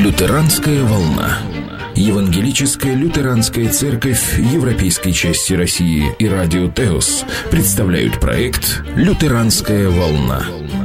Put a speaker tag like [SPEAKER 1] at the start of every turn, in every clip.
[SPEAKER 1] Лютеранская волна. Евангелическая лютеранская церковь Европейской части России и радио Теос представляют проект «Лютеранская волна».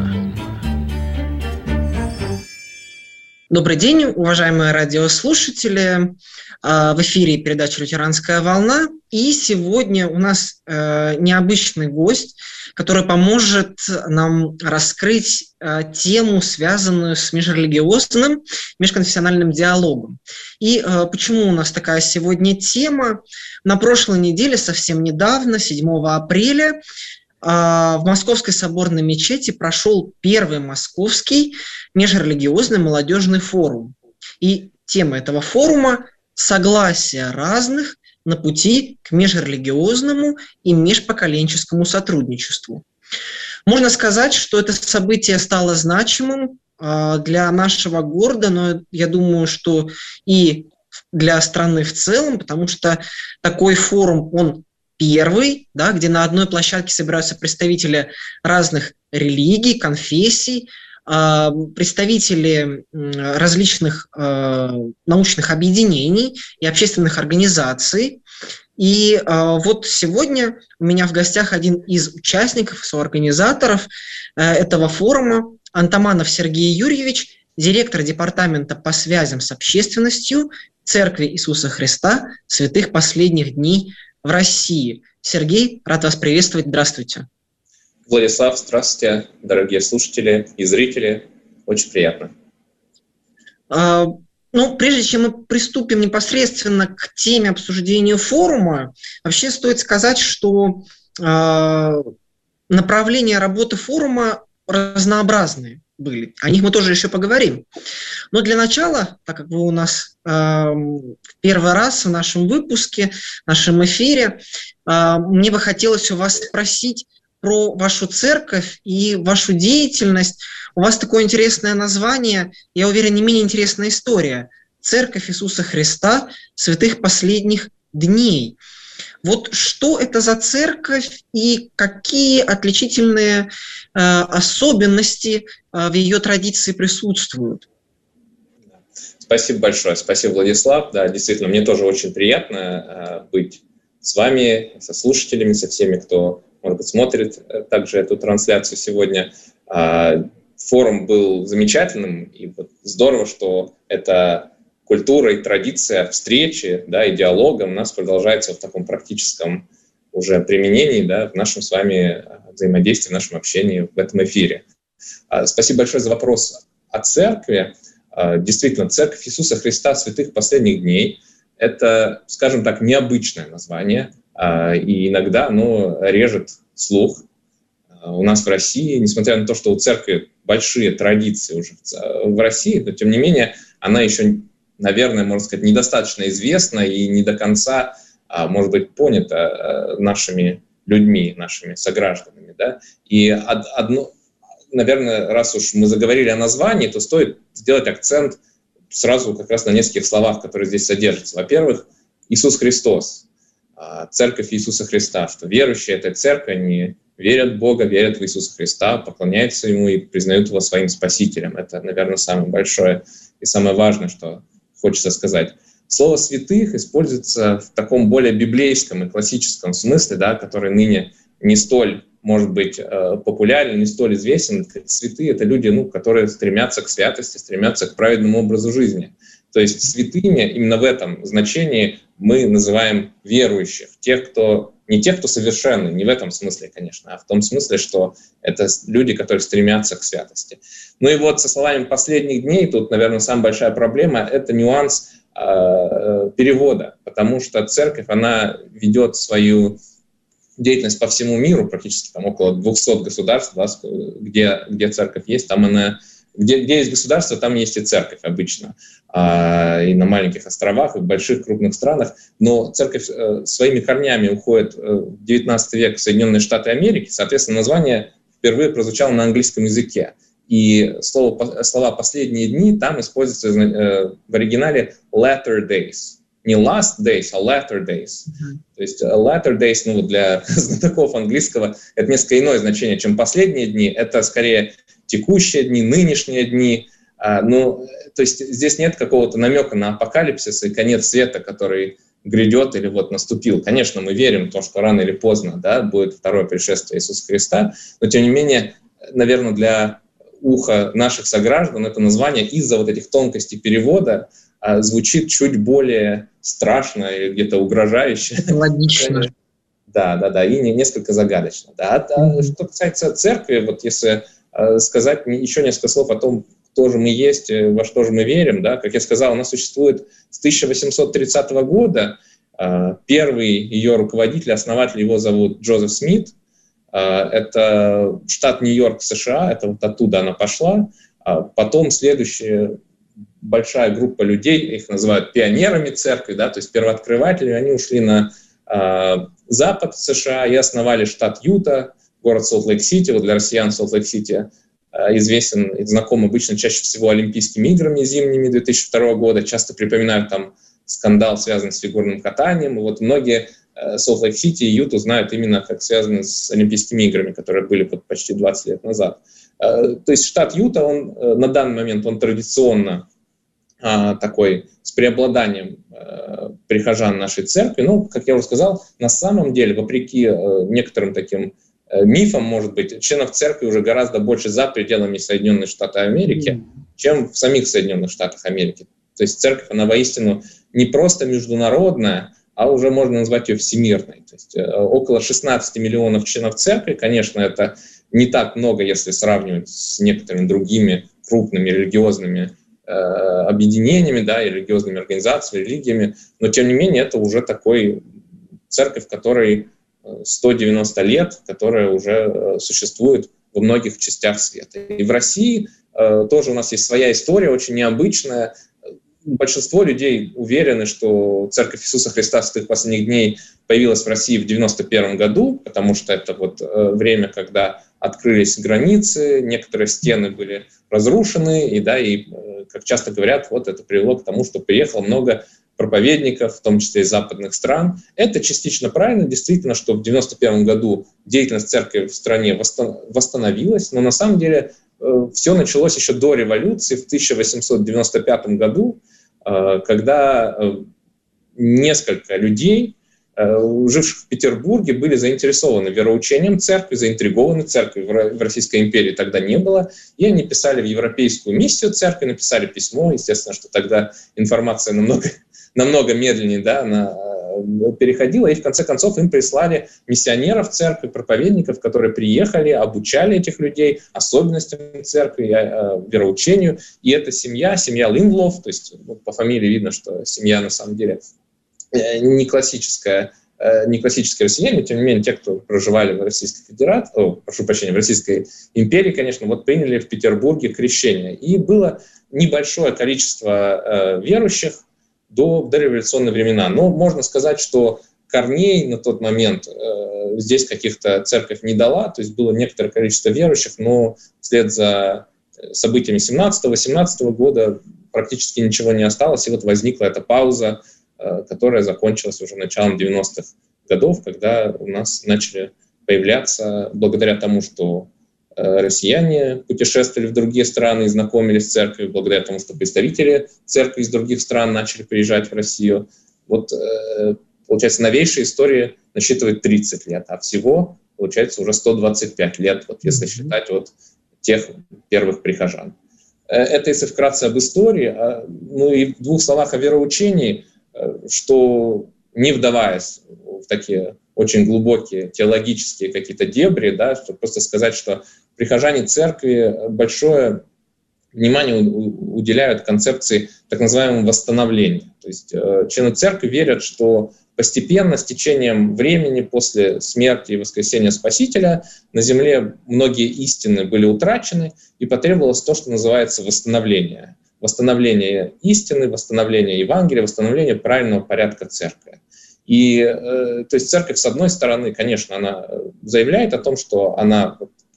[SPEAKER 2] Добрый день, уважаемые радиослушатели. В эфире передача «Лютеранская волна». И сегодня у нас необычный гость, который поможет нам раскрыть тему, связанную с межрелигиозным, межконфессиональным диалогом. И почему у нас такая сегодня тема? На прошлой неделе, совсем недавно, 7 апреля, в Московской соборной мечети прошел первый московский межрелигиозный молодежный форум. И тема этого форума – согласие разных на пути к межрелигиозному и межпоколенческому сотрудничеству. Можно сказать, что это событие стало значимым для нашего города, но я думаю, что и для страны в целом, потому что такой форум, он первый, да, где на одной площадке собираются представители разных религий, конфессий, представители различных научных объединений и общественных организаций. И вот сегодня у меня в гостях один из участников, соорганизаторов этого форума, Антаманов Сергей Юрьевич, директор департамента по связям с общественностью Церкви Иисуса Христа Святых Последних Дней в России. Сергей, рад вас приветствовать. Здравствуйте.
[SPEAKER 3] Владислав, здравствуйте, дорогие слушатели и зрители. Очень приятно.
[SPEAKER 2] Прежде чем мы приступим непосредственно к теме обсуждения форума, вообще стоит сказать, что направления работы форума разнообразные были. О них мы тоже еще поговорим. Но для начала, так как вы у нас в первый раз в нашем выпуске, в нашем эфире, мне бы хотелось у вас спросить про вашу церковь и вашу деятельность. У вас такое интересное название, я уверен, не менее интересная история. Церковь Иисуса Христа Святых Последних Дней. Вот что это за церковь и какие отличительные особенности в ее традиции присутствуют?
[SPEAKER 3] Спасибо большое. Спасибо, Владислав. Да, действительно, мне тоже очень приятно быть с вами, со слушателями, со всеми, кто, может быть, смотрит также эту трансляцию сегодня. Форум был замечательным, и вот здорово, что эта культура и традиция встречи, да, и диалога у нас продолжается в таком практическом уже применении, да, в нашем с вами взаимодействии, в нашем общении в этом эфире. Спасибо большое за вопрос о церкви. Действительно, Церковь Иисуса Христа Святых Последних Дней – это, скажем так, необычное название, и иногда оно режет слух. У нас в России, несмотря на то, что у церкви большие традиции уже в России, но тем не менее она еще, наверное, можно сказать, недостаточно известна и не до конца, может быть, понята нашими людьми, нашими согражданами. Да? И одно, наверное, раз уж мы заговорили о названии, то стоит сделать акцент сразу как раз на нескольких словах, которые здесь содержатся. Во-первых, Иисус Христос, Церковь Иисуса Христа, что верующие этой церкви, они верят в Бога, верят в Иисуса Христа, поклоняются Ему и признают Его своим Спасителем. Это, наверное, самое большое и самое важное, что хочется сказать. Слово «святых» используется в таком более библейском и классическом смысле, да, который ныне не столь, может быть, популярен, не столь известен. Святые — это люди, которые стремятся к святости, стремятся к праведному образу жизни. То есть святыня именно в этом значении мы называем верующих, не тех, кто совершенны, не в этом смысле, конечно, а в том смысле, что это люди, которые стремятся к святости. Ну и вот со словами «последних дней» тут, наверное, самая большая проблема — это нюанс перевода, потому что церковь, она ведет свою деятельность по всему миру, практически там около 200 государств, да, где церковь есть, там она, где есть государство, там есть и церковь обычно, и на маленьких островах, и в больших крупных странах, но церковь своими корнями уходит в XIX век в Соединенные Штаты Америки, соответственно, название впервые прозвучало на английском языке, и слова «последние дни» там используются в оригинале «latter days». Не last days, а latter days. То есть latter days, для знатоков английского, это несколько иное значение, чем последние дни. Это скорее текущие дни, нынешние дни. То есть здесь нет какого-то намека на апокалипсис и конец света, который грядет или вот наступил. Конечно, мы верим в то, что рано или поздно, да, будет второе пришествие Иисуса Христа, но тем не менее, наверное, для уха наших сограждан это название из-за вот этих тонкостей перевода звучит чуть более страшно или где-то угрожающе.
[SPEAKER 2] Логично.
[SPEAKER 3] Да, и несколько загадочно. Да. Что касается церкви, вот если сказать еще несколько слов о том, кто же мы есть, во что же мы верим, да, как я сказал, она существует с 1830 года. Первый ее руководитель, основатель, его зовут Джозеф Смит. Это штат Нью-Йорк, США, это вот оттуда она пошла. Потом следующая большая группа людей, их называют пионерами церкви, да, то есть первооткрыватели, они ушли на запад США и основали штат Юта, город Солт-Лейк-Сити. Вот для россиян Солт-Лейк-Сити известен и знаком обычно чаще всего Олимпийскими играми зимними 2002 года. Часто припоминают там скандал, связанный с фигурным катанием. И вот многие Солт-Лейк-Сити и Юту знают именно как связаны с Олимпийскими играми, которые были почти 20 лет назад. То есть штат Юта, он на данный момент он традиционно такой с преобладанием прихожан нашей церкви. Но, как я уже сказал, на самом деле, вопреки некоторым таким мифам, может быть, членов церкви уже гораздо больше за пределами Соединенных Штатов Америки, чем в самих Соединенных Штатах Америки. То есть церковь, она воистину не просто международная, а уже можно назвать ее всемирной. То есть около 16 миллионов членов церкви, конечно, это не так много, если сравнивать с некоторыми другими крупными религиозными объединениями, да, и религиозными организациями, религиями, но тем не менее это уже такой церковь, которой 190 лет, которая уже существует во многих частях света. И в России тоже у нас есть своя история, очень необычная. Большинство людей уверены, что Церковь Иисуса Христа Святых Последних Дней появилась в России в 1991 году, потому что это вот время, когда открылись границы, некоторые стены были разрушены, и, как часто говорят, вот это привело к тому, что приехало много проповедников, в том числе из западных стран. Это частично правильно, действительно, что в 1991 году деятельность церкви в стране восстановилась, но на самом деле все началось еще до революции, в 1895 году, когда несколько людей, живших в Петербурге, были заинтересованы вероучением церкви, заинтригованы церковью. В Российской империи тогда не было, и они писали в Европейскую миссию церкви, написали письмо, естественно, что тогда информация намного медленнее, да, она переходила, и в конце концов им прислали миссионеров церкви, проповедников, которые приехали, обучали этих людей особенностям церкви, вероучению. И эта семья Линдлов, то есть по фамилии видно, что семья на самом деле не классическая россияне, тем не менее те, кто проживали в Российской Федерации, в Российской империи, конечно, вот приняли в Петербурге крещение. И было небольшое количество верующих до дореволюционные времена. Но можно сказать, что корней на тот момент здесь каких-то церковь не дала, то есть было некоторое количество верующих, но вслед за событиями 17-18 года практически ничего не осталось, и вот возникла эта пауза, которая закончилась уже началом 90-х годов, когда у нас начали появляться, благодаря тому, что россияне путешествовали в другие страны и знакомились с церковью, благодаря тому, что представители церкви из других стран начали приезжать в Россию. Вот, получается, новейшая история насчитывает 30 лет, а всего, получается, уже 125 лет, вот, если считать вот тех первых прихожан. Это если вкратце об истории. Ну и в двух словах о вероучении, что, не вдаваясь в такие очень глубокие теологические какие-то дебри, да, чтобы просто сказать, что прихожане церкви большое внимание уделяют концепции так называемого восстановления. То есть члены церкви верят, что постепенно, с течением времени, после смерти и воскресения Спасителя, на земле многие истины были утрачены, и потребовалось то, что называется восстановление. Восстановление истины, восстановление Евангелия, восстановление правильного порядка церкви. И то есть церковь, с одной стороны, конечно, она заявляет о том, что она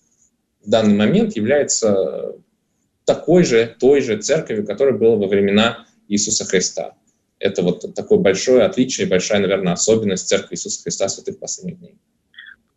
[SPEAKER 3] в данный момент является той же церковью, которая была во времена Иисуса Христа. Это вот такое большое отличие, большая, наверное, особенность церкви Иисуса Христа Святых Последних Дней.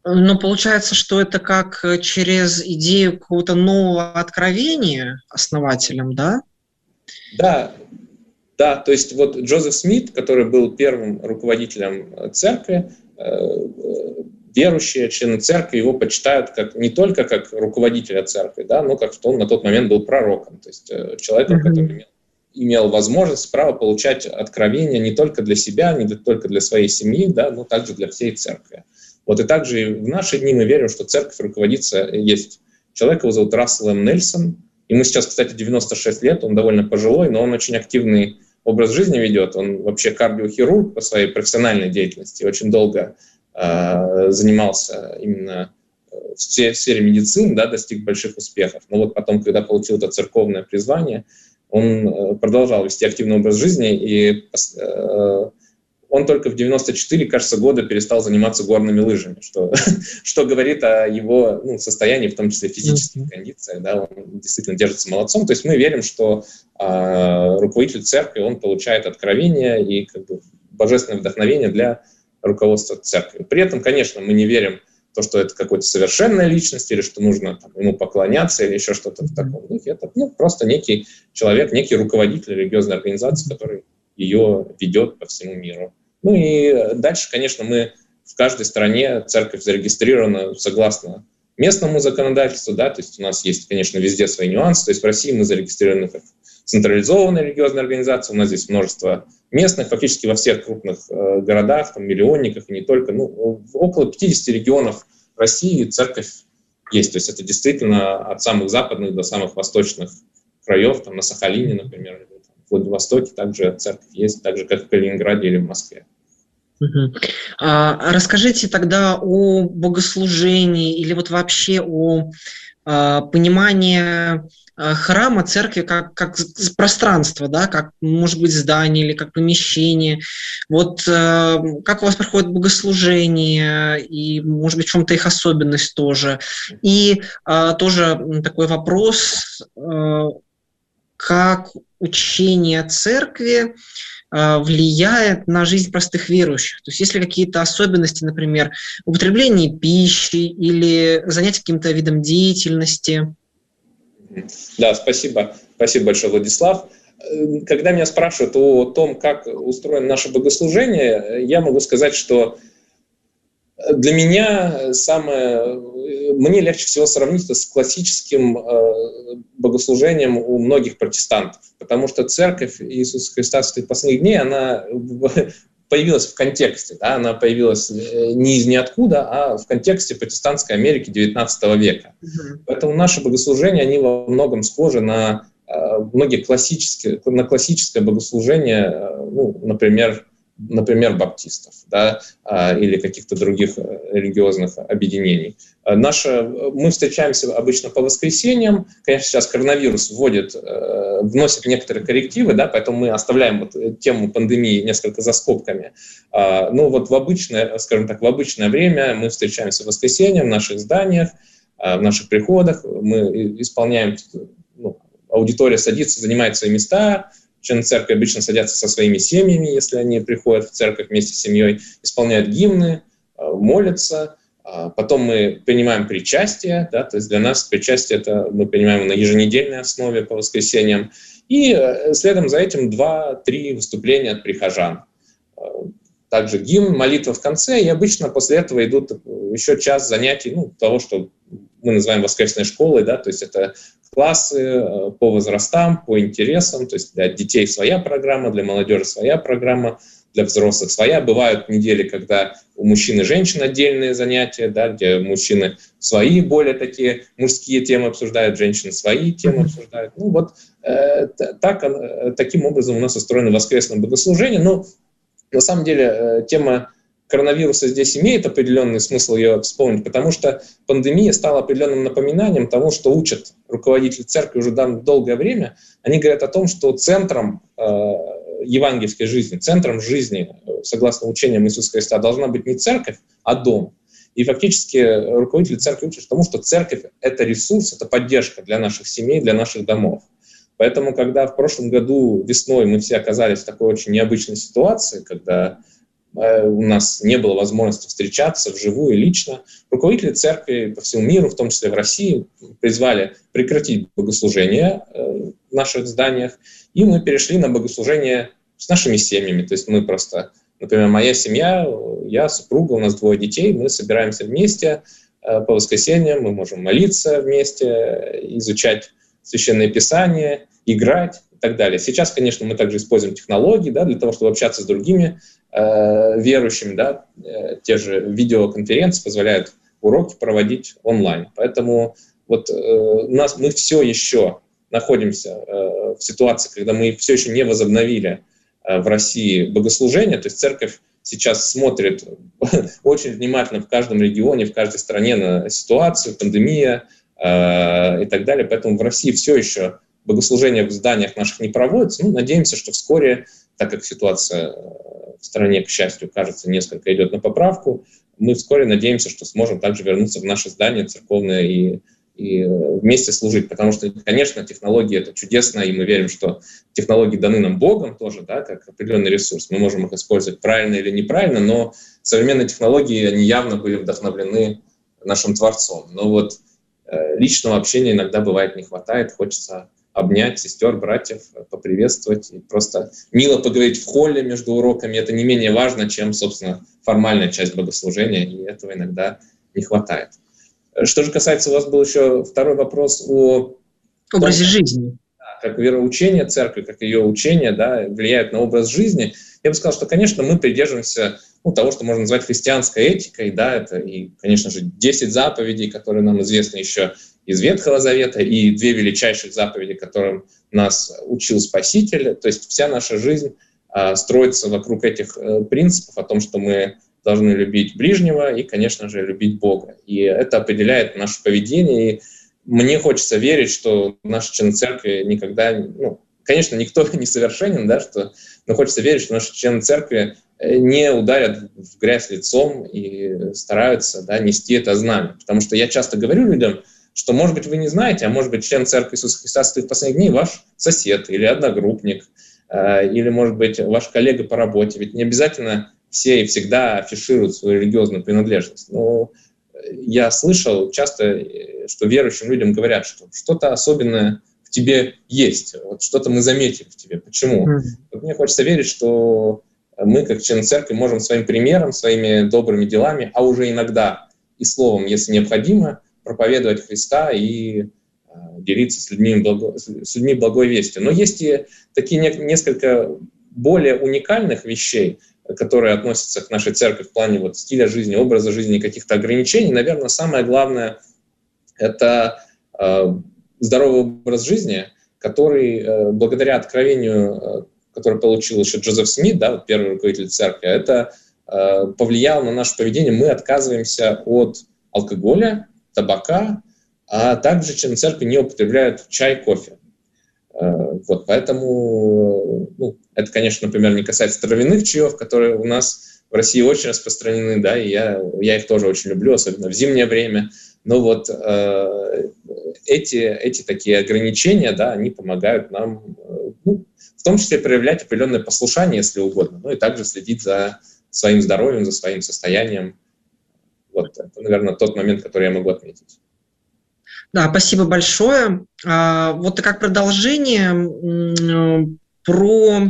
[SPEAKER 2] Но получается, что это как через идею какого-то нового откровения основателем, да?
[SPEAKER 3] Да, да, то есть вот Джозеф Смит, который был первым руководителем церкви, верующие, члены церкви его почитают как, не только как руководителя церкви, да, но как что он на тот момент был пророком, то есть человеком, который имел возможность, право получать откровения не только для себя, не только для своей семьи, да, но также для всей церкви. Вот и также и в наши дни мы верим, что церковь руководится, есть человек, его зовут Рассел М. Нельсон, ему сейчас, кстати, 96 лет, он довольно пожилой, но он очень активный образ жизни ведет, он вообще кардиохирург по своей профессиональной деятельности, очень долго занимался именно в сфере медицины, да, достиг больших успехов. Но вот потом, когда получил это церковное призвание, он продолжал вести активный образ жизни, и он только в 94, кажется, года перестал заниматься горными лыжами, что говорит о его состоянии, в том числе физических кондициях. Да, он действительно держится молодцом. То есть мы верим, что руководитель церкви, он получает откровение и как бы божественное вдохновение для руководства церкви. При этом, конечно, мы не верим в то, что это какая-то совершенная личность, или что нужно ему поклоняться, или еще что-то в таком духе. Это просто некий человек, некий руководитель религиозной организации, который ее ведет по всему миру. Ну и дальше, конечно, мы в каждой стране, церковь зарегистрирована согласно местному законодательству, да, то есть у нас есть, конечно, везде свои нюансы, то есть в России мы зарегистрированы как централизованная религиозная организация, у нас здесь множество местных, фактически во всех крупных городах, там, миллионниках и не только, около 50 регионов России церковь есть, то есть это действительно от самых западных до самых восточных краев, там на Сахалине, например, или в Владивостоке также церковь есть, так же, как в Калининграде или в Москве.
[SPEAKER 2] Расскажите тогда о богослужении или вот вообще о понимании храма, церкви как пространство, да, как, может быть, здание или как помещение. Вот как у вас проходит богослужение и, может быть, в чем-то их особенность тоже. И тоже такой вопрос, как учение церкви влияет на жизнь простых верующих. То есть есть ли какие-то особенности, например, употребление пищи или занятия каким-то видом деятельности?
[SPEAKER 3] Да, спасибо. Спасибо большое, Владислав. Когда меня спрашивают о том, как устроено наше богослужение, я могу сказать, что для меня мне легче всего сравнить это с классическим богослужением у многих протестантов, потому что церковь Иисуса Христа в последних дней, она появилась в контексте, да, она появилась не из ниоткуда, а в контексте протестантской Америки XIX века. Поэтому наши богослужения, они во многом схожи на многие классическое богослужение, например, баптистов, да, или каких-то других религиозных объединений. Мы встречаемся обычно по воскресеньям. Конечно, сейчас коронавирус вносит некоторые коррективы, да, поэтому мы оставляем тему пандемии несколько за скобками. Но вот в обычное время мы встречаемся в воскресенье в наших зданиях, в наших приходах. Мы исполняем, аудитория садится, занимает свои места. Члены церкви обычно садятся со своими семьями, если они приходят в церковь вместе с семьей, исполняют гимны, молятся. Потом мы принимаем причастие, да, то есть для нас причастие это мы принимаем на еженедельной основе по воскресеньям. И следом за этим 2-3 выступления от прихожан. Также гимн, молитва в конце, и обычно после этого идут еще час занятий, того, что мы называем воскресной школой, да, то есть это классы по возрастам, по интересам, то есть для детей своя программа, для молодежи своя программа, для взрослых своя. Бывают недели, когда у мужчин и женщин отдельные занятия, да, где мужчины свои более такие мужские темы обсуждают, женщины свои темы обсуждают. Таким образом у нас устроено воскресное богослужение. Но на самом деле тема коронавируса здесь имеет определенный смысл ее вспомнить, потому что пандемия стала определенным напоминанием того, что учат руководители церкви уже долгое время. Они говорят о том, что центром евангельской жизни, центром жизни, согласно учениям Иисуса Христа, должна быть не церковь, а дом. И фактически руководители церкви учат тому, что церковь — это ресурс, это поддержка для наших семей, для наших домов. Поэтому, когда в прошлом году весной мы все оказались в такой очень необычной ситуации, когда у нас не было возможности встречаться вживую и лично, руководители церкви по всему миру, в том числе в России, призвали прекратить богослужение в наших зданиях, и мы перешли на богослужение с нашими семьями. То есть мы просто, например, моя семья, я, супруга, у нас 2 детей, мы собираемся вместе по воскресеньям, мы можем молиться вместе, изучать Священное Писание, играть и так далее. Сейчас, конечно, мы также используем технологии, да, для того, чтобы общаться с другими верующими. Да. Те же видеоконференции позволяют уроки проводить онлайн. Поэтому вот мы все еще находимся в ситуации, когда мы все еще не возобновили в России богослужение, то есть церковь сейчас смотрит очень внимательно в каждом регионе, в каждой стране на ситуацию, пандемия и так далее. Поэтому в России все еще богослужение в зданиях наших не проводится. Ну, надеемся, что вскоре, так как ситуация в стране, к счастью, кажется, несколько идет на поправку, мы вскоре надеемся, что сможем также вернуться в наши здания церковные и вместе служить, потому что, конечно, технологии — это чудесно, и мы верим, что технологии даны нам Богом тоже, да, как определенный ресурс. Мы можем их использовать правильно или неправильно, но современные технологии, они явно были вдохновлены нашим Творцом. Но вот личного общения иногда бывает не хватает, хочется обнять сестер, братьев, поприветствовать и просто мило поговорить в холле между уроками. Это не менее важно, чем, собственно, формальная часть богослужения, и этого иногда не хватает. Что же касается, у вас был еще второй вопрос о
[SPEAKER 2] образе жизни.
[SPEAKER 3] Как вероучение церкви, как ее учение, да, влияет на образ жизни. Я бы сказал, что, конечно, мы придерживаемся того, что можно назвать христианской этикой. Да, это и, конечно же, 10 заповедей, которые нам известны еще из Ветхого Завета, и 2 величайших заповеди, которым нас учил Спаситель. То есть вся наша жизнь строится вокруг этих принципов о том, что мы должны любить ближнего и, конечно же, любить Бога. И это определяет наше поведение. И мне хочется верить, что наши члены церкви никогда... конечно, никто не совершенен, да, но хочется верить, что наши члены церкви не ударят в грязь лицом и стараются, да, нести это знамя. Потому что я часто говорю людям, что, может быть, вы не знаете, а может быть, член церкви Иисуса Христа в последних дней ваш сосед или одногруппник, или, может быть, ваш коллега по работе. Ведь не обязательно все и всегда афишируют свою религиозную принадлежность. Но я слышал часто, что верующим людям говорят, что что-то особенное в тебе есть, вот что-то мы заметили в тебе. Почему? Вот мне хочется верить, что мы, как члены церкви, можем своим примером, своими добрыми делами, а уже иногда и словом, если необходимо, проповедовать Христа и делиться с людьми благой вестью. Но есть и такие несколько более уникальных вещей, которые относятся к нашей церкви в плане вот стиля жизни, образа жизни, каких-то ограничений. Наверное, самое главное — это здоровый образ жизни, который благодаря откровению, которое получил еще Джозеф Смит, да, первый руководитель церкви, это повлияло на наше поведение. Мы отказываемся от алкоголя, табака, а также члены церкви не употребляют чай, кофе. Вот, поэтому, это, конечно, например, не касается травяных чаев, которые у нас в России очень распространены, да, и я их тоже очень люблю, особенно в зимнее время. Но вот эти такие ограничения, да, они помогают нам, в том числе проявлять определенное послушание, если угодно, и также следить за своим здоровьем, за своим состоянием. Вот это, наверное, тот момент, который я могу отметить.
[SPEAKER 2] Да, спасибо большое. Вот как продолжение про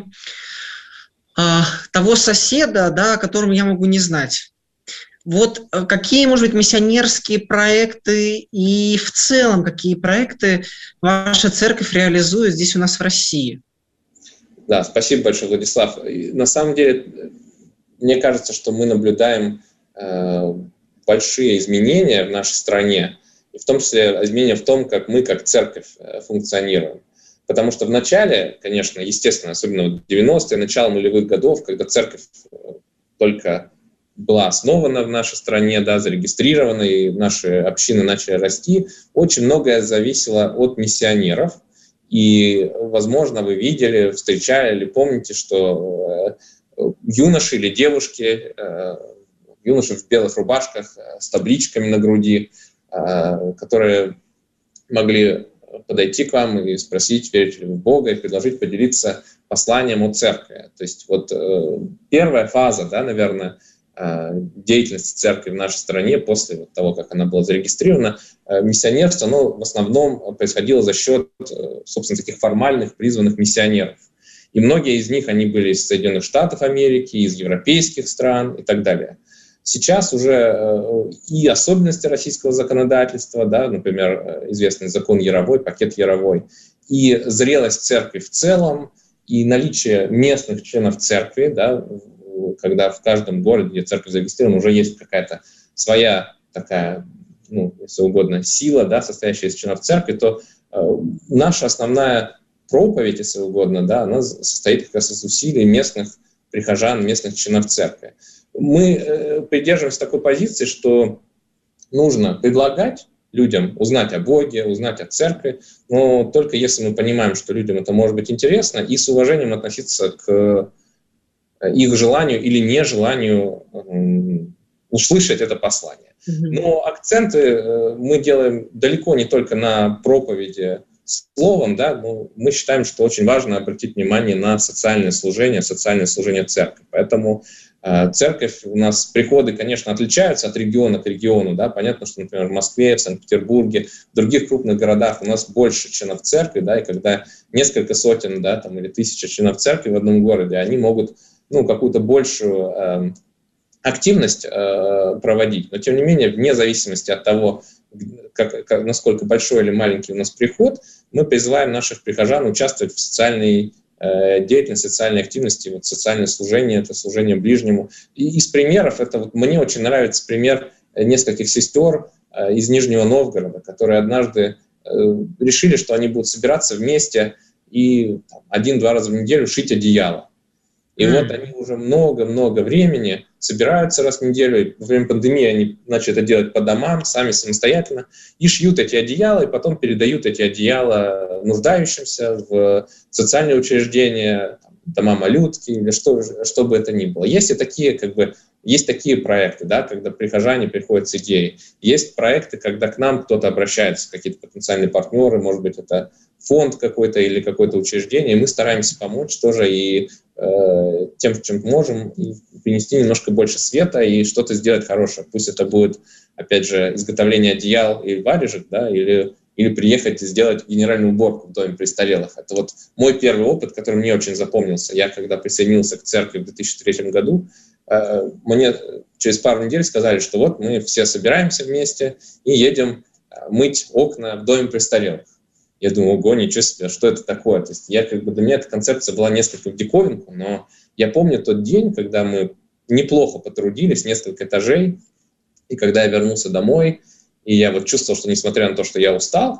[SPEAKER 2] того соседа, да, о котором я могу не знать. Вот какие, может быть, миссионерские проекты и в целом какие проекты ваша церковь реализует здесь у нас в России?
[SPEAKER 3] Да, спасибо большое, Владислав. На самом деле, мне кажется, что мы наблюдаем большие изменения в нашей стране, и в том числе изменения в том, как мы, как церковь, функционируем. Потому что в начале, конечно, естественно, особенно в 90-е, начало нулевых годов, когда церковь только была основана в нашей стране, да, зарегистрирована, и наши общины начали расти, очень многое зависело от миссионеров. И, возможно, вы видели, встречали или помните, что юноши или девушки, юноши в белых рубашках с табличками на груди, которые могли подойти к вам и спросить, верите ли вы в Бога, и предложить поделиться посланием о церкви. То есть вот первая фаза, да, наверное, деятельности церкви в нашей стране после вот того, как она была зарегистрирована, миссионерство, оно в основном происходило за счет, собственно, таких формальных призванных миссионеров. И многие из них, они были из Соединенных Штатов Америки, из европейских стран и так далее. Сейчас уже и особенности российского законодательства, да, например, известный закон Яровой, пакет Яровой, и зрелость церкви в целом, и наличие местных членов церкви, да, когда в каждом городе, где церковь зарегистрирована, уже есть какая-то своя такая, если угодно, сила, да, состоящая из членов церкви, то наша основная проповедь, если угодно, да, она состоит как раз из усилий местных прихожан, местных членов церкви. Мы придерживаемся такой позиции, что нужно предлагать людям узнать о Боге, узнать о церкви, но только если мы понимаем, что людям это может быть интересно, и с уважением относиться к их желанию или нежеланию услышать это послание. Но акценты мы делаем далеко не только на проповеди словом, да, но мы считаем, что очень важно обратить внимание на социальное служение церкви. Поэтому церковь, у нас приходы, конечно, отличаются от региона к региону. Да? Понятно, что, например, в Москве, в Санкт-Петербурге, в других крупных городах у нас больше членов церкви, да, и когда несколько сотен, да, там, или тысяча членов церкви в одном городе, они могут какую-то большую активность проводить. Но, тем не менее, вне зависимости от того, насколько большой или маленький у нас приход, мы призываем наших прихожан участвовать в социальной деятельности, социальной активности, вот социальное служение, это служение ближнему. И из примеров, мне очень нравится пример нескольких сестер из Нижнего Новгорода, которые однажды решили, что они будут собираться вместе и 1-2 раза в неделю шить одеяло. И вот они уже много-много времени собираются раз в неделю. Во время пандемии они начали это делать по домам, сами самостоятельно, и шьют эти одеяла, и потом передают эти одеяла нуждающимся в социальные учреждения, дома малютки, или что бы это ни было. Есть и такие, есть такие проекты, да, когда прихожане приходят с идеей. Есть проекты, когда к нам кто-то обращается, какие-то потенциальные партнеры, может быть, это фонд какой-то или какое-то учреждение, и мы стараемся помочь тоже и тем, чем можем, и принести немножко больше света и что-то сделать хорошее. Пусть это будет, опять же, изготовление одеял или варежек, да, или приехать и сделать генеральную уборку в доме престарелых. Это вот мой первый опыт, который мне очень запомнился. Я, когда присоединился к церкви в 2003 году, мне через пару недель сказали, что вот мы все собираемся вместе и едем мыть окна в доме престарелых. Я думаю, ого, ничего себе, что это такое? То есть для меня эта концепция была несколько в диковинку, но я помню тот день, когда мы неплохо потрудились, несколько этажей, и когда я вернулся домой, и я вот чувствовал, что несмотря на то, что я устал,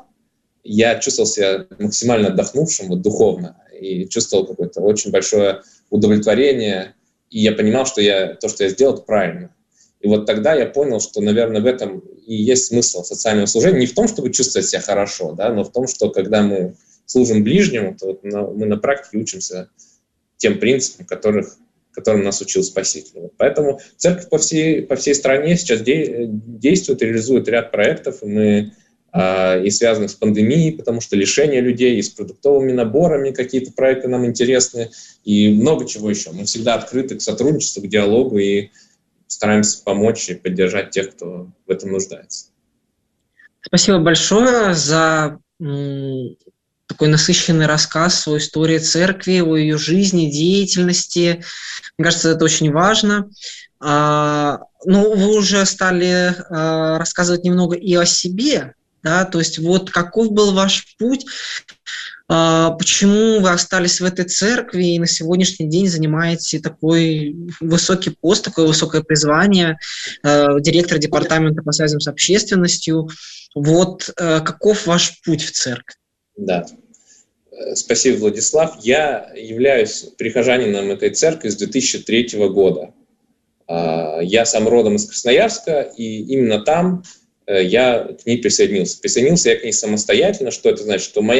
[SPEAKER 3] я чувствовал себя максимально отдохнувшим духовно, и чувствовал какое-то очень большое удовлетворение, и я понимал, что то, что я сделал, это правильно. И вот тогда я понял, что, наверное, в этом и есть смысл социального служения. Не в том, чтобы чувствовать себя хорошо, да, но в том, что когда мы служим ближнему, то мы на практике учимся тем принципам, которым нас учил Спаситель. Поэтому церковь по всей стране сейчас действует и реализует ряд проектов, и связанных с пандемией, потому что лишение людей, и с продуктовыми наборами какие-то проекты нам интересны, и много чего еще. Мы всегда открыты к сотрудничеству, к диалогу, и стараемся помочь и поддержать тех, кто в этом нуждается.
[SPEAKER 2] Спасибо большое за такой насыщенный рассказ о истории церкви, о ее жизни, деятельности. Мне кажется, это очень важно. Вы уже стали рассказывать немного и о себе, да, то есть вот каков был ваш путь, почему вы остались в этой церкви и на сегодняшний день занимаете такой высокий пост, такое высокое призвание директора департамента по связям с общественностью. Вот каков ваш путь в церковь?
[SPEAKER 3] Да. Спасибо, Владислав. Я являюсь прихожанином этой церкви с 2003 года. Я сам родом из Красноярска, и именно там я к ней присоединился. Присоединился я к ней самостоятельно. Что это значит? Что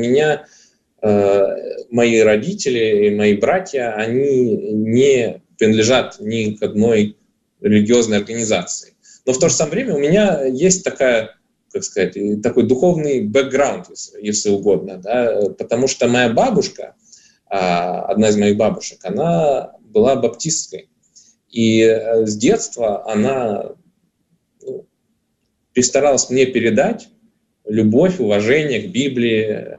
[SPEAKER 3] мои родители и мои братья, они не принадлежат ни к одной религиозной организации. Но в то же самое время у меня есть такая как сказать, такой духовный бэкграунд, если угодно, да, потому что моя бабушка, одна из моих бабушек, она была баптисткой, и с детства она старалась мне передать любовь, уважение к Библии.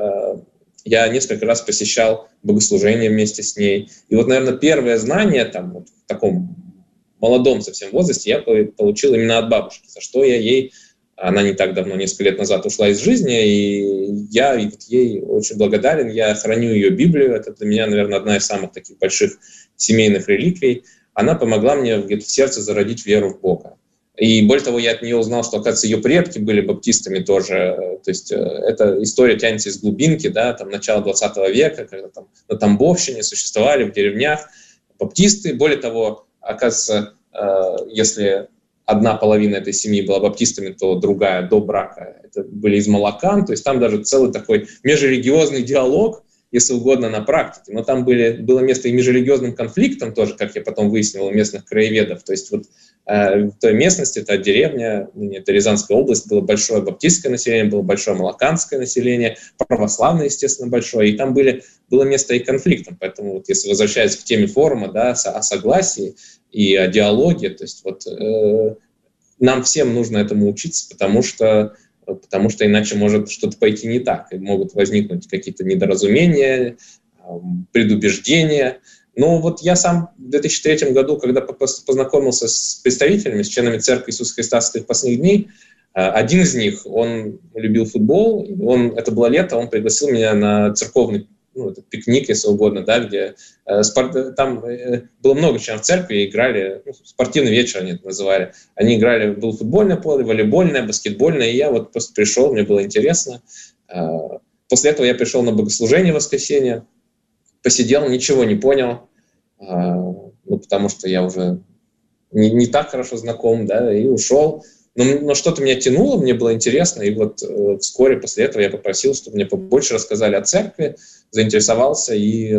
[SPEAKER 3] Я несколько раз посещал богослужение вместе с ней. И вот, наверное, первое знание там, вот, в таком молодом совсем возрасте я получил именно от бабушки, за что я ей, она не так давно, несколько лет назад ушла из жизни, и я ей очень благодарен, я храню ее Библию, это для меня, наверное, одна из самых таких больших семейных реликвий. Она помогла мне где-то в сердце зародить веру в Бога. И более того, я от нее узнал, что, оказывается, ее предки были баптистами тоже. То есть эта история тянется из глубинки, да, там, начала 20 века, когда там на Тамбовщине существовали в деревнях баптисты. Более того, оказывается, если одна половина этой семьи была баптистами, то другая до брака это были из Малакан. То есть там даже целый такой межрелигиозный диалог, если угодно, на практике. Но там было место и межрелигиозным конфликтам тоже, как я потом выяснил у местных краеведов. То есть вот в той местности, это деревня, это Рязанская область, было большое баптистское население, было большое малаканское население, православное, естественно, большое, и там было место и конфликтам. Поэтому вот если возвращаясь к теме форума, да, о согласии и о диалоге, то есть вот нам всем нужно этому учиться, потому что иначе может что-то пойти не так, и могут возникнуть какие-то недоразумения, предубеждения. Но вот я сам в 2003 году, когда познакомился с представителями, с членами Церкви Иисуса Христа Святых Последних Дней, один из них, он любил футбол, это было лето, он пригласил меня на церковный пикник, если угодно, да, где там было много членов церкви, играли, спортивный вечер они это называли. Они играли, было футбольное поле, волейбольное, баскетбольное, и я вот просто пришел, мне было интересно. После этого я пришел на богослужение в воскресенье, посидел, ничего не понял, потому что я уже не так хорошо знаком, да, и ушел. Но что-то меня тянуло, мне было интересно, и вот вскоре после этого я попросил, чтобы мне побольше рассказали о церкви, заинтересовался, и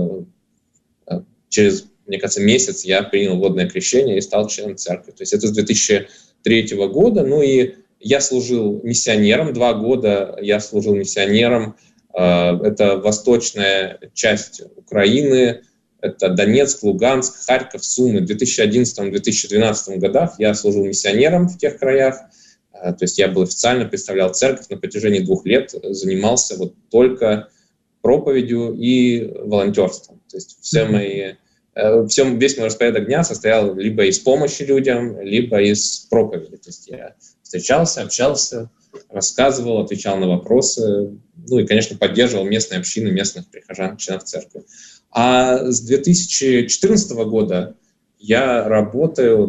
[SPEAKER 3] через, мне кажется, месяц я принял водное крещение и стал членом церкви. То есть это с 2003 года, и я служил миссионером, 2 года я служил миссионером. Это восточная часть Украины, это Донецк, Луганск, Харьков, Сумы. В 2011-2012 годах я служил миссионером в тех краях. То есть я официально представлял церковь на протяжении 2 лет, занимался вот только проповедью и волонтерством. То есть весь мой распорядок дня состоял либо из помощи людям, либо из проповеди. То есть я встречался, общался, рассказывал, отвечал на вопросы, и, конечно, поддерживал местные общины, местных прихожан, членов церкви. А с 2014 года я работаю,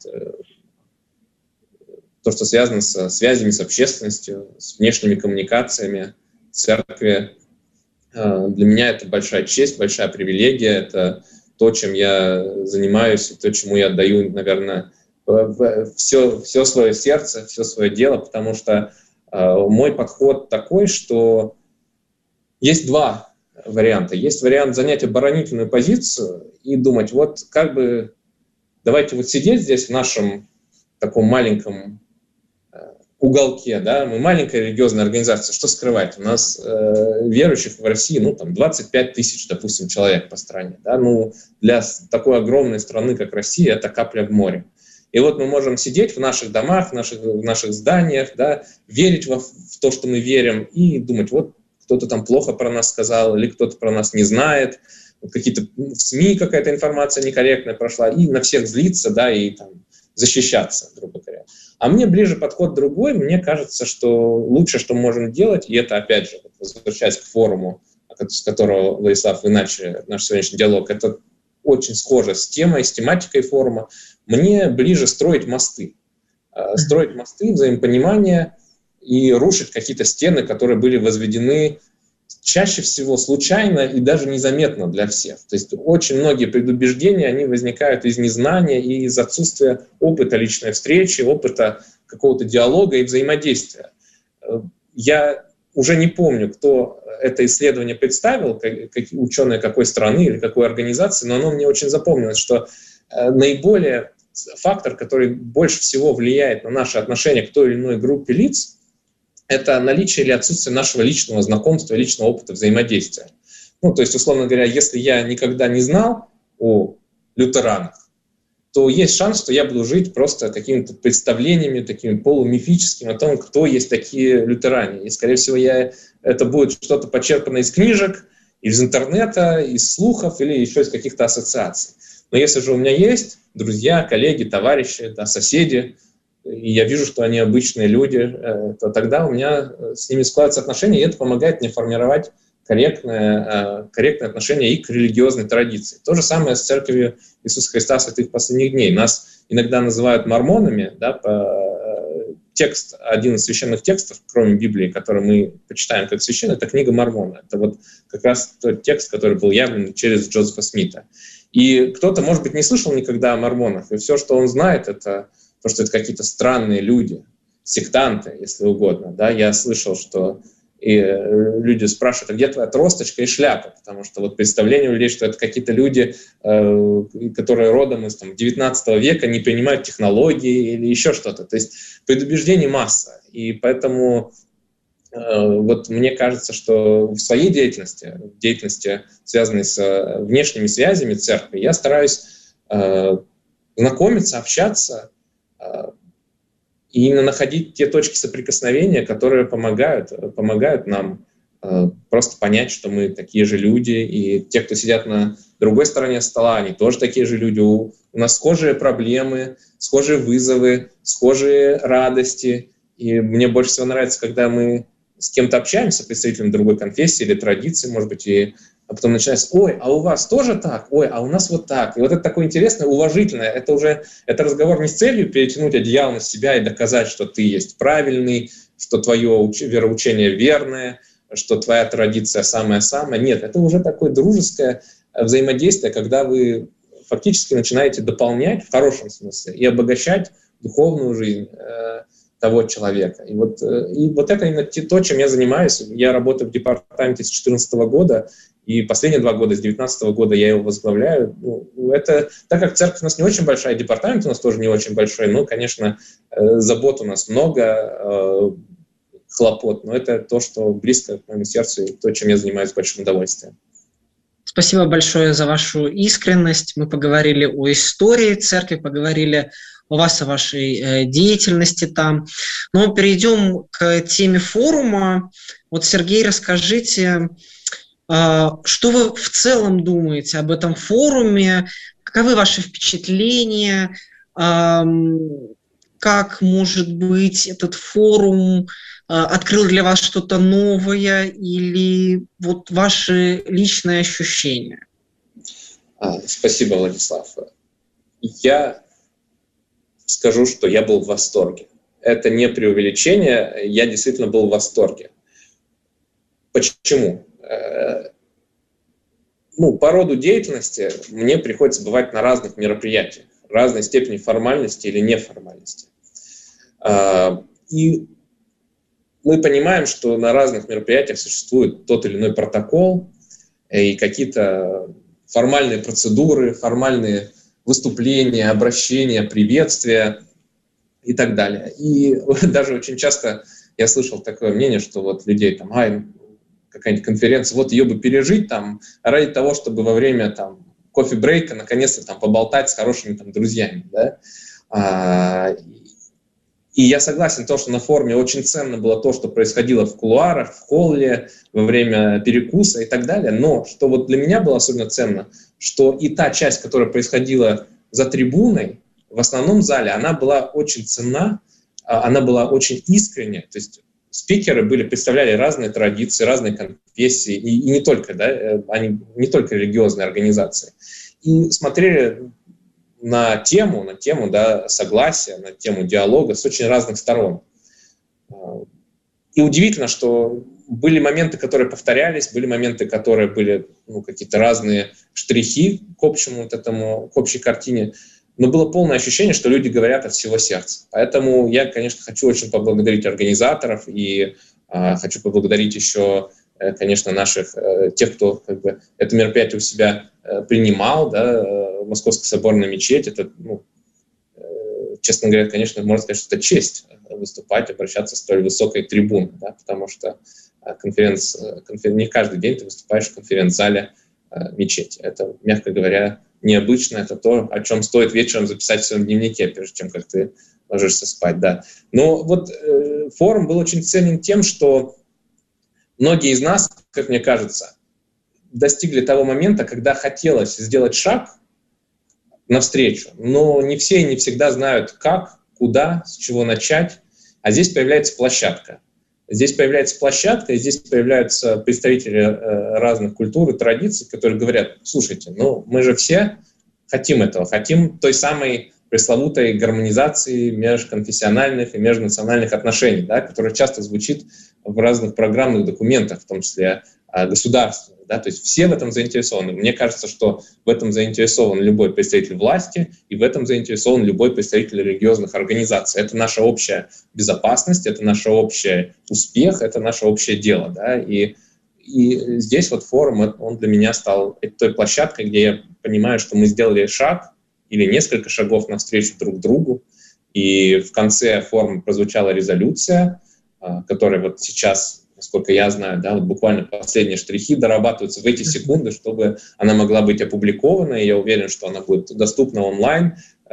[SPEAKER 3] то, что связано со связями с общественностью, с внешними коммуникациями церкви. Для меня это большая честь, большая привилегия, это то, чем я занимаюсь, и то, чему я отдаю, наверное, все свое сердце, все свое дело, потому что мой подход такой, что есть 2 варианта. Есть вариант занять оборонительную позицию и думать, давайте вот сидеть здесь в нашем таком маленьком уголке, да, мы маленькая религиозная организация, что скрывать? У нас верующих в России, 25 тысяч, допустим, человек по стране, да, для такой огромной страны, как Россия, это капля в море. И вот мы можем сидеть в наших домах, в наших зданиях, да, верить в то, что мы верим, и думать, вот кто-то там плохо про нас сказал, или кто-то про нас не знает, какие-то в СМИ какая-то информация некорректная прошла, и на всех злиться, да, и там защищаться, грубо говоря. А мне ближе подход другой, мне кажется, что лучше, что мы можем делать, и это, опять же, возвращаясь к форуму, с которого, Владислав, вы начали наш сегодняшний диалог, это очень схоже с темой, с тематикой форума. Мне ближе строить мосты, взаимопонимание и рушить какие-то стены, которые были возведены чаще всего случайно и даже незаметно для всех. То есть очень многие предубеждения, они возникают из незнания и из отсутствия опыта личной встречи, опыта какого-то диалога и взаимодействия. Я уже не помню, кто это исследование представил, ученые какой страны или какой организации, но оно мне очень запомнилось, что наиболее фактор, который больше всего влияет на наше отношение к той или иной группе лиц, это наличие или отсутствие нашего личного знакомства, личного опыта взаимодействия. Ну, то есть, условно говоря, если я никогда не знал о лютеранах, то есть шанс, что я буду жить просто какими-то представлениями, такими полумифическими о том, кто есть такие лютеране. И, скорее всего, это будет что-то почерпанное из книжек, из интернета, из слухов или еще из каких-то ассоциаций. Но если же у меня есть друзья, коллеги, товарищи, да, соседи, и я вижу, что они обычные люди, то тогда у меня с ними складываются отношения, и это помогает мне формировать корректное отношение и к религиозной традиции. То же самое с Церковью Иисуса Христа Святых Последних Дней. Нас иногда называют мормонами, да, один из священных текстов, кроме Библии, который мы почитаем как священный, это книга Мормона. Это вот как раз тот текст, который был явлен через Джозефа Смита. И кто-то, может быть, не слышал никогда о мормонах, и все, что он знает, это то, что это какие-то странные люди, сектанты, если угодно. Да? Я слышал, что люди спрашивают, а где твоя тросточка и шляпа? Потому что вот представление у людей, что это какие-то люди, которые родом из 19 века, не принимают технологии или еще что-то. То есть предубеждений масса. И поэтому вот мне кажется, что в своей деятельности, связанной с внешними связями церкви, я стараюсь знакомиться, общаться, и именно находить те точки соприкосновения, которые помогают нам просто понять, что мы такие же люди, и те, кто сидят на другой стороне стола, они тоже такие же люди. У нас схожие проблемы, схожие вызовы, схожие радости. И мне больше всего нравится, когда мы с кем-то общаемся, представителем другой конфессии или традиции, может быть, а потом начинается: ой, а у вас тоже так? Ой, а у нас вот так. И вот это такое интересное, уважительное. Это разговор не с целью перетянуть одеяло на себя и доказать, что ты есть правильный, что твое вероучение верное, что твоя традиция самая-самая. Нет, это уже такое дружеское взаимодействие, когда вы фактически начинаете дополнять, в хорошем смысле, и обогащать духовную жизнь того человека. И вот это именно то, чем я занимаюсь. Я работаю в департаменте с 2014 года, и последние 2 года, с 2019 года я его возглавляю. Это, так как церковь у нас не очень большая, департамент у нас тоже не очень большой, но, конечно, забот у нас много, хлопот, но это то, что близко к моему сердцу, и то, чем я занимаюсь с большим удовольствием.
[SPEAKER 2] Спасибо большое за вашу искренность. Мы поговорили о истории церкви, поговорили о вас, о вашей деятельности там. Но перейдем к теме форума. Вот, Сергей, расскажите, что вы в целом думаете об этом форуме? Каковы ваши впечатления? Как, может быть, этот форум открыл для вас что-то новое или вот ваши личные ощущения?
[SPEAKER 3] Спасибо, Владислав. Я скажу, что я был в восторге. Это не преувеличение, я действительно был в восторге. Почему? По роду деятельности мне приходится бывать на разных мероприятиях, разной степени формальности или неформальности. И мы понимаем, что на разных мероприятиях существует тот или иной протокол и какие-то формальные процедуры, формальные выступления, обращения, приветствия и так далее. И даже очень часто я слышал такое мнение, что вот людей там, какая-нибудь конференция, вот ее бы пережить там ради того, чтобы во время там кофе-брейка наконец-то там поболтать с хорошими там друзьями, да. И я согласен, что на форуме очень ценно было то, что происходило в кулуарах, в холле, во время перекуса и так далее. Но что вот для меня было особенно ценно, что и та часть, которая происходила за трибуной, в основном зале, она была очень ценна, она была очень искренняя. То есть спикеры представляли разные традиции, разные конфессии, и не только, да, они не только религиозные организации. И смотрели на тему, да, согласия, на тему диалога с очень разных сторон. И удивительно, что были моменты, которые повторялись, были моменты, которые были какие-то разные штрихи к общей картине, но было полное ощущение, что люди говорят от всего сердца. Поэтому я, конечно, хочу очень поблагодарить организаторов и хочу поблагодарить еще, конечно, тех, кто это мероприятие у себя принимал, да, Московская соборная мечеть. честно говоря, конечно, можно сказать, что это честь выступать, обращаться с столь высокой трибуны, да, потому что не каждый день ты выступаешь в конференц-зале мечети. Это, мягко говоря, необычно. Это то, о чем стоит вечером записать в своем дневнике, прежде чем как ты ложишься спать. Да. Но вот форум был очень ценен тем, что многие из нас, как мне кажется, достигли того момента, когда хотелось сделать шаг навстречу, но не все и не всегда знают, как, куда, с чего начать. А здесь появляется площадка. Здесь появляется площадка, и здесь появляются представители разных культур и традиций, которые говорят: слушайте, ну мы же все хотим этого, хотим той самой пресловутой гармонизации межконфессиональных и межнациональных отношений, да, которая часто звучит в разных программных документах, в том числе государственных. Да, то есть все в этом заинтересованы. Мне кажется, что в этом заинтересован любой представитель власти, и в этом заинтересован любой представитель религиозных организаций. Это наша общая безопасность, это наш общий успех, это наше общее дело. Да, и здесь вот форум, он для меня стал той площадкой, где я понимаю, что мы сделали шаг или несколько шагов навстречу друг другу, и в конце форума прозвучала резолюция, которая вот сейчас, насколько я знаю, да, вот буквально последние штрихи дорабатываются в эти секунды, чтобы она могла быть опубликована, и я уверен, что она будет доступна онлайн.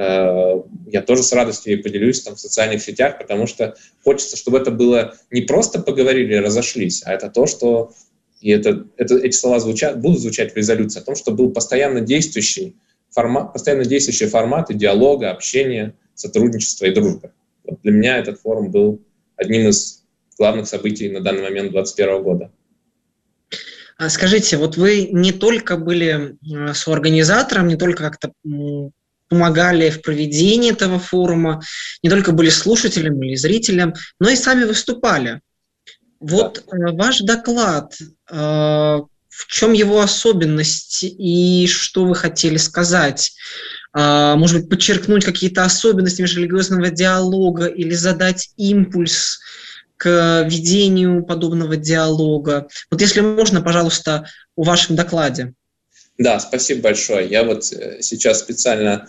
[SPEAKER 3] Я тоже с радостью ей поделюсь там в социальных сетях, потому что хочется, чтобы это было не просто поговорили и разошлись, а это то, что эти слова будут звучать в резолюции, о том, что был постоянно действующий форматы диалога, общения, сотрудничества и дружбы. Вот для меня этот форум был одним из главных событий на данный момент 2021 года.
[SPEAKER 2] Скажите, вот вы не только были соорганизатором, не только как-то помогали в проведении этого форума, не только были слушателем или зрителем, но и сами выступали. Вот да. Ваш доклад, в чем его особенность и что вы хотели сказать? Может быть, подчеркнуть какие-то особенности межрелигиозного диалога или задать импульс к ведению подобного диалога? Вот если можно, пожалуйста, о вашем докладе.
[SPEAKER 3] Да, спасибо большое. Я вот сейчас специально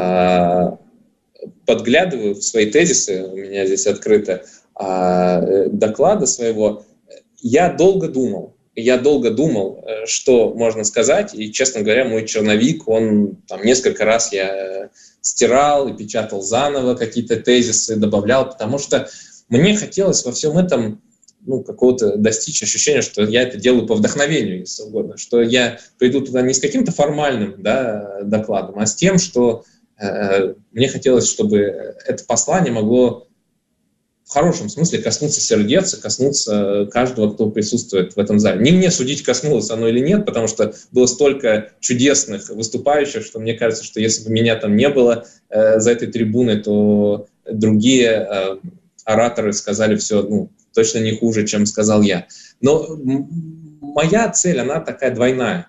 [SPEAKER 3] подглядываю в свои тезисы, у меня здесь открыто доклада своего. Я долго думал, что можно сказать, и, честно говоря, мой черновик, он там несколько раз я стирал и печатал заново какие-то тезисы, добавлял, потому что мне хотелось во всем этом какого-то достичь ощущения, что я это делаю по вдохновению, если угодно, что я приду туда не с каким-то формальным докладом, а с тем, что мне хотелось, чтобы это послание могло в хорошем смысле коснуться сердец, коснуться каждого, кто присутствует в этом зале. Не мне судить, коснулось оно или нет, потому что было столько чудесных выступающих, что мне кажется, что если бы меня там не было за этой трибуной, то другие ораторы сказали все точно не хуже, чем сказал я. Но моя цель, она такая двойная.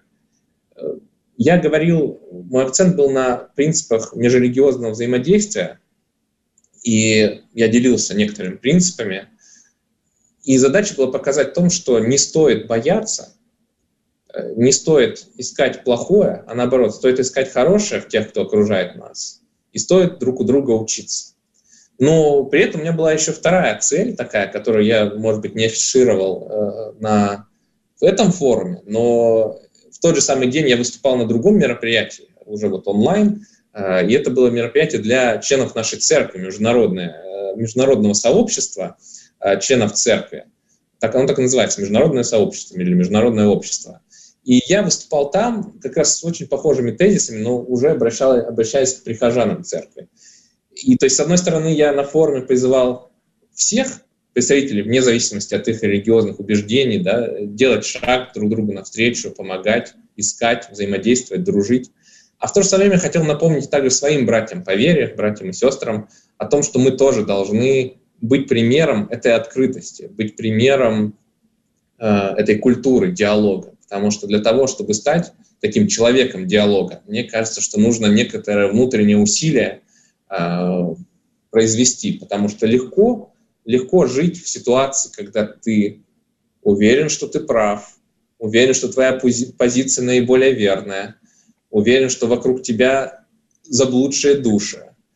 [SPEAKER 3] Мой акцент был на принципах межрелигиозного взаимодействия, и я делился некоторыми принципами. И задача была показать в том, что не стоит бояться, не стоит искать плохое, а наоборот, стоит искать хорошее в тех, кто окружает нас, и стоит друг у друга учиться. Но при этом у меня была еще вторая цель такая, которую я, может быть, не афишировал в этом форуме, но в тот же самый день я выступал на другом мероприятии, уже вот онлайн, и это было мероприятие для членов нашей церкви, международного сообщества членов церкви. Оно так и называется, международное сообщество или международное общество. И я выступал там как раз с очень похожими тезисами, но уже обращаясь к прихожанам церкви. И то есть, с одной стороны, я на форуме призывал всех представителей, вне зависимости от их религиозных убеждений, делать шаг друг другу навстречу, помогать, искать, взаимодействовать, дружить. А в то же самое время хотел напомнить также своим братьям по вере, братьям и сестрам, о том, что мы тоже должны быть примером этой открытости, быть примером этой культуры диалога. Потому что для того, чтобы стать таким человеком диалога, мне кажется, что нужно некоторое внутреннее усилие произвести, потому что легко жить в ситуации, когда ты уверен, что ты прав, уверен, что твоя позиция наиболее верная, уверен, что вокруг тебя заблудшие души.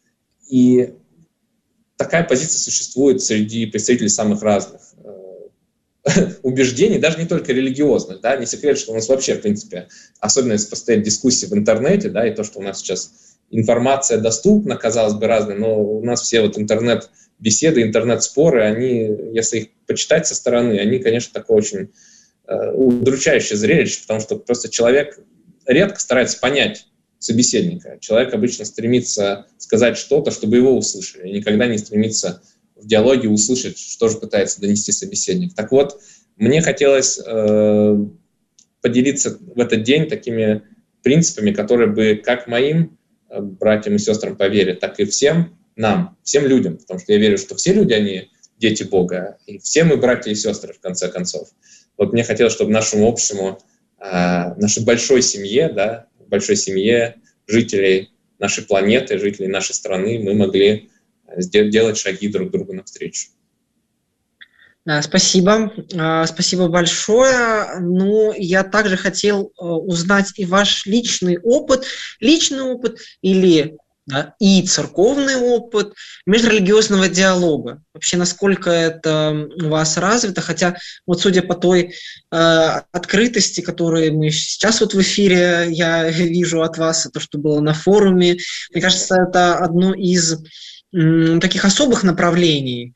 [SPEAKER 3] И такая позиция существует среди представителей самых разных убеждений, даже не только религиозных. Да? Не секрет, что у нас вообще, в принципе, особенно если постоять дискуссии в интернете, да, и то, что у нас сейчас информация доступна, казалось бы, разная, но у нас все вот интернет-беседы, интернет-споры, они, если их почитать со стороны, они, конечно, такое очень удручающее зрелище, потому что просто человек редко старается понять собеседника. Человек обычно стремится сказать что-то, чтобы его услышали, и никогда не стремится в диалоге услышать, что же пытается донести собеседник. Так вот, мне хотелось поделиться в этот день такими принципами, которые бы как моим братьям и сестрам по вере, так и всем нам, всем людям, потому что я верю, что все люди, они дети Бога, и все мы братья и сестры, в конце концов. Вот мне хотелось, чтобы нашему общему, нашей большой семье, да, большой семье жителей нашей планеты, жителей нашей страны, мы могли делать шаги друг другу навстречу.
[SPEAKER 2] Да, спасибо. Спасибо большое. Ну, я также хотел узнать и ваш личный опыт или и церковный опыт межрелигиозного диалога. Вообще, насколько это у вас развито, хотя вот судя по той открытости, которую мы сейчас вот в эфире, я вижу от вас, то, что было на форуме, мне кажется, это одно из таких особых направлений.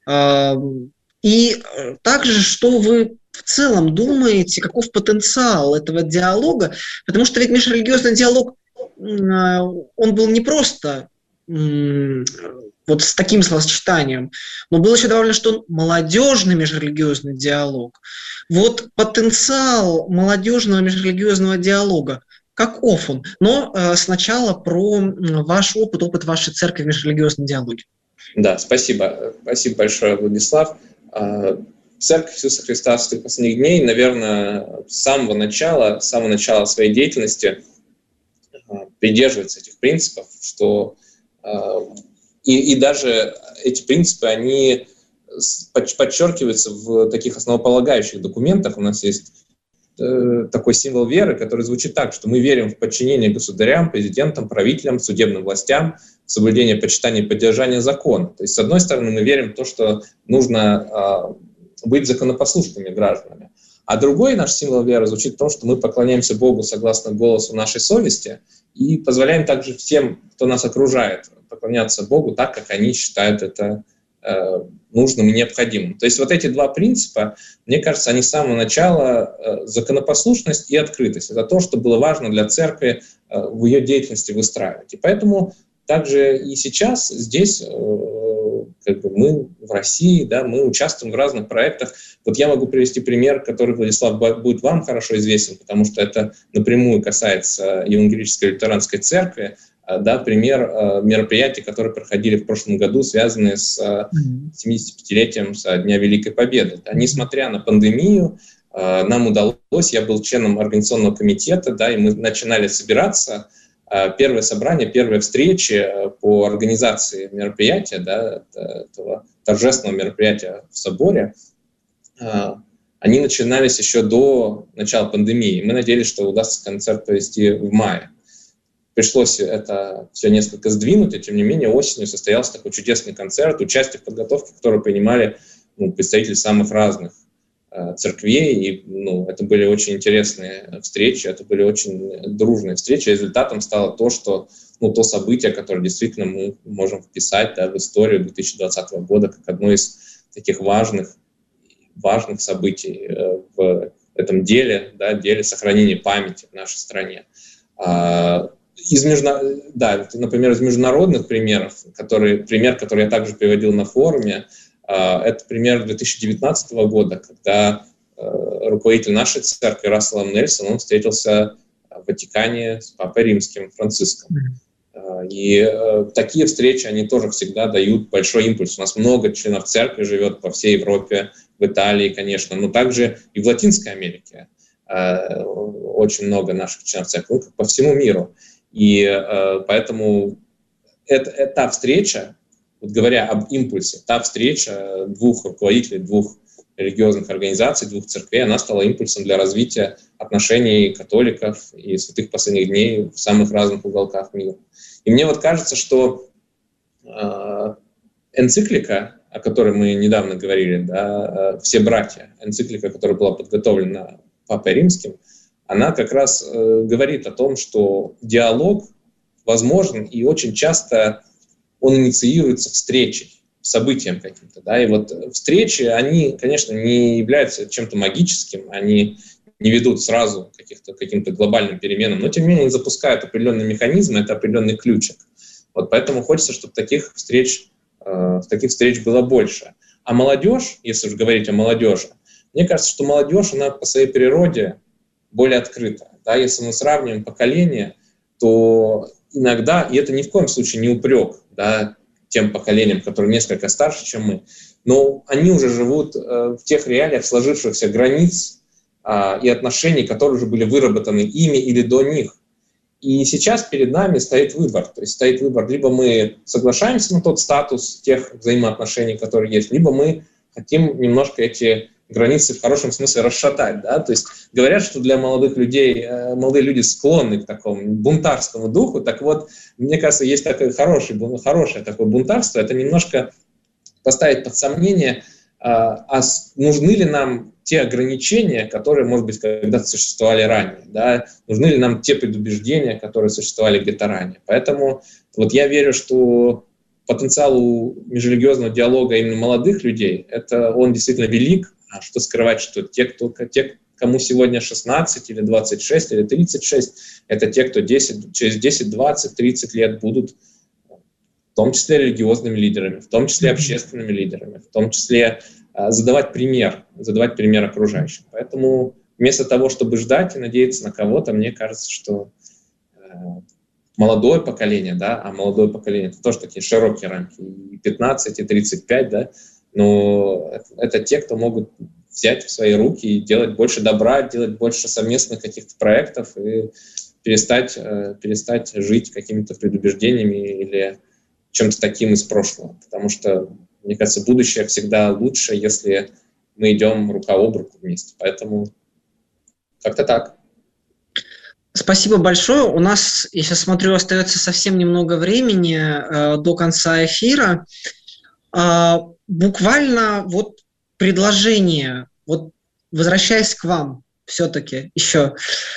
[SPEAKER 2] И также, что вы в целом думаете, каков потенциал этого диалога, потому что ведь межрелигиозный диалог, он был не просто вот с таким словосочетанием, но был еще добавлено, что он молодежный межрелигиозный диалог. Вот потенциал молодежного межрелигиозного диалога, каков он? Но сначала про ваш опыт вашей церкви в межрелигиозном диалоге.
[SPEAKER 3] Да, спасибо. Спасибо большое, Владислав. Церковь Иисуса Христа в последних дней, наверное, с самого начала своей деятельности придерживается этих принципов, что и даже эти принципы, они подчеркиваются в таких основополагающих документах. У нас есть такой символ веры, который звучит так, что мы верим в подчинение государям, президентам, правителям, судебным властям, в соблюдение, почитание и поддержание закона. То есть, с одной стороны, мы верим в то, что нужно быть законопослушными гражданами. А другой наш символ веры звучит в том, что мы поклоняемся Богу согласно голосу нашей совести и позволяем также всем, кто нас окружает, поклоняться Богу так, как они считают это нужным и необходимым. То есть вот эти два принципа, мне кажется, они с самого начала, законопослушность и открытость. Это то, что было важно для церкви в ее деятельности выстраивать. И поэтому также и сейчас здесь мы в России, да, мы участвуем в разных проектах. Вот я могу привести пример, который, Владислав, будет вам хорошо известен, потому что это напрямую касается Евангелической лютеранской церкви. Да, пример мероприятий, которые проходили в прошлом году, связанные с 75-летием со Дня Великой Победы. Да, несмотря на пандемию, нам удалось, я был членом организационного комитета, да, и мы начинали собираться. Первое собрание, первые встречи по организации мероприятия, да, этого торжественного мероприятия в соборе, они начинались еще до начала пандемии. Мы надеялись, что удастся концерт провести в мае. Пришлось это все несколько сдвинуть, и тем не менее осенью состоялся такой чудесный концерт, участие в подготовке, которое принимали представители самых разных церквей, и это были очень интересные встречи, это были очень дружные встречи. Результатом стало то, что то событие, которое действительно мы можем вписать, да, в историю 2020 года как одно из таких важных событий в этом деле, да, деле сохранения памяти в нашей стране. Например, из международных примеров, пример, который я также приводил на форуме, это пример 2019 года, когда руководитель нашей церкви Рассел М. Нельсон, он встретился в Ватикане с Папой Римским Франциском. И такие встречи, они тоже всегда дают большой импульс. У нас много членов церкви живет по всей Европе, в Италии, конечно, но также и в Латинской Америке. Очень много наших членов церкви, по всему миру. И поэтому та встреча, вот говоря об импульсе, та встреча двух руководителей, двух религиозных организаций, двух церквей, она стала импульсом для развития отношений католиков и святых последних дней в самых разных уголках мира. И мне вот кажется, что энциклика, о которой мы недавно говорили, да, «Все братья», энциклика, которая была подготовлена Папой Римским, она как раз говорит о том, что диалог возможен, и очень часто он инициируется встречей, событием каким-то. Да? И вот встречи, они, конечно, не являются чем-то магическим, они не ведут сразу к каким-то глобальным переменам, но тем не менее они запускают определенные механизмы, это определенный ключик. Вот поэтому хочется, чтобы таких встреч было больше. А молодежь, если уж говорить о молодежи, мне кажется, что молодежь, она по своей природе более открыта. Да? Если мы сравниваем поколения, то иногда, и это ни в коем случае не упрек, да, тем поколениям, которые несколько старше, чем мы, но они уже живут в тех реалиях сложившихся границ и отношений, которые уже были выработаны ими или до них. И сейчас перед нами стоит выбор. То есть стоит выбор, либо мы соглашаемся на тот статус тех взаимоотношений, которые есть, либо мы хотим немножко эти границы в хорошем смысле расшатать. Да? То есть говорят, что для молодых людей, молодые люди склонны к такому бунтарскому духу. Так вот, мне кажется, есть такое хорошее такое бунтарство. Это немножко поставить под сомнение, нужны ли нам те ограничения, которые, может быть, когда-то существовали ранее, да? Нужны ли нам те предубеждения, которые существовали где-то ранее. Поэтому вот я верю, что потенциал у межрелигиозного диалога именно молодых людей, он действительно велик. А что скрывать, что те, кому сегодня 16 или 26 или 36, это те, кто через 10, 20, 30 лет будут в том числе религиозными лидерами, в том числе общественными лидерами, в том числе задавать пример окружающим. Поэтому вместо того, чтобы ждать и надеяться на кого-то, мне кажется, что молодое поколение, да, а молодое поколение — это тоже такие широкие рамки, и 15, и 35, да, но это те, кто могут взять в свои руки и делать больше добра, делать больше совместных каких-то проектов и перестать жить какими-то предубеждениями или чем-то таким из прошлого. Потому что, мне кажется, будущее всегда лучше, если мы идем рука об руку вместе. Поэтому как-то так.
[SPEAKER 2] Спасибо большое. У нас, я сейчас смотрю, остается совсем немного времени до конца эфира. Буквально вот предложение, вот возвращаясь к вам все-таки еще,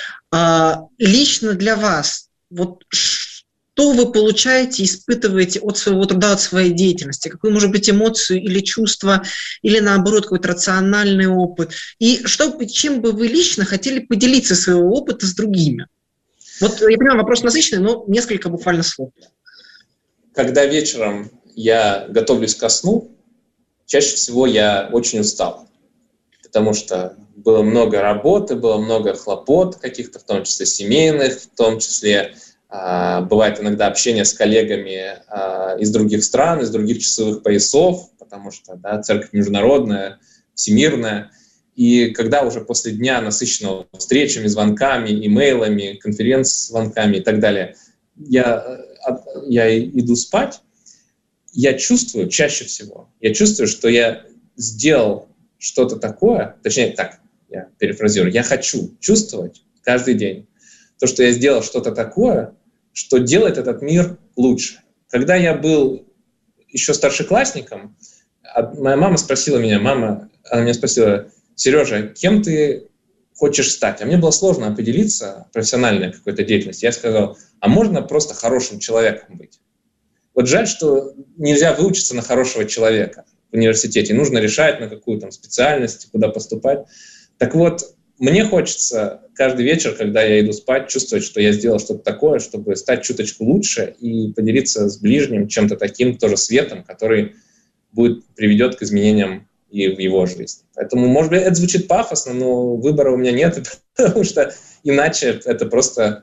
[SPEAKER 2] лично для вас, вот что вы получаете, испытываете от своего труда, от своей деятельности, какую, может быть, эмоцию или чувство, или наоборот какой-то рациональный опыт, и чем бы вы лично хотели поделиться своего опыта с другими? Вот я понимаю, вопрос насыщенный, но несколько буквально слов.
[SPEAKER 3] Когда вечером я готовлюсь ко сну, чаще всего я очень устал, потому что было много работы, было много хлопот каких-то, в том числе семейных, в том числе бывает иногда общение с коллегами из других стран, из других часовых поясов, потому что, да, церковь международная, всемирная. И когда уже после дня, насыщенного встречами, звонками, имейлами, конференц-звонками и так далее, я иду спать, я чувствую, чаще всего, что я сделал что-то такое, точнее так, я перефразирую, я хочу чувствовать каждый день то, что я сделал что-то такое, что делает этот мир лучше. Когда я был еще старшеклассником, моя мама спросила меня, она меня спросила: Сережа, кем ты хочешь стать? А мне было сложно определиться, профессиональной какой-то деятельности. Я сказал, а можно просто хорошим человеком быть? Вот жаль, что нельзя выучиться на хорошего человека в университете. Нужно решать, на какую там специальность, куда поступать. Так вот, мне хочется каждый вечер, когда я иду спать, чувствовать, что я сделал что-то такое, чтобы стать чуточку лучше и поделиться с ближним чем-то таким, тоже светом, который приведет к изменениям и в его жизни. Поэтому, может быть, это звучит пафосно, но выбора у меня нет, потому что иначе это просто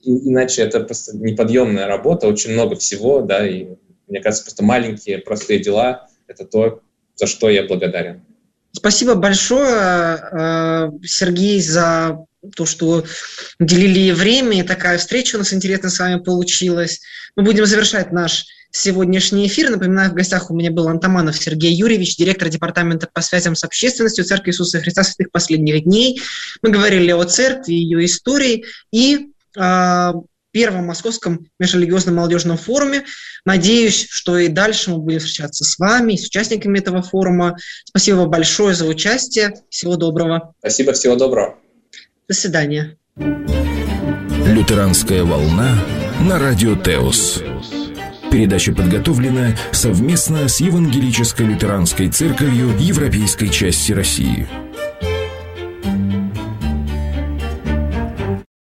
[SPEAKER 3] неподъемная работа, очень много всего, да, и мне кажется, просто маленькие, простые дела — это то, за что я благодарен.
[SPEAKER 2] Спасибо большое, Сергей, за то, что уделили время, и такая встреча у нас интересная с вами получилась. Мы будем завершать наш сегодняшний эфир. Напоминаю, в гостях у меня был Антаманов Сергей Юрьевич, директор департамента по связям с общественностью Церкви Иисуса Христа Святых Последних Дней. Мы говорили о церкви, ее истории, и первом Московском межрелигиозном молодежном форуме. Надеюсь, что и дальше мы будем встречаться с вами, с участниками этого форума. Спасибо вам большое за участие. Всего доброго.
[SPEAKER 3] Спасибо, всего доброго.
[SPEAKER 2] До свидания.
[SPEAKER 1] Лютеранская волна на радио Теос. Передача подготовлена совместно с Евангелической лютеранской церковью Европейской части России.